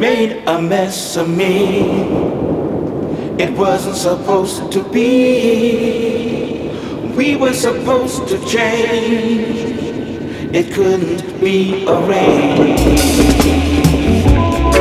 made a mess of me. It wasn't supposed to be. We were supposed to change. It couldn't be arranged.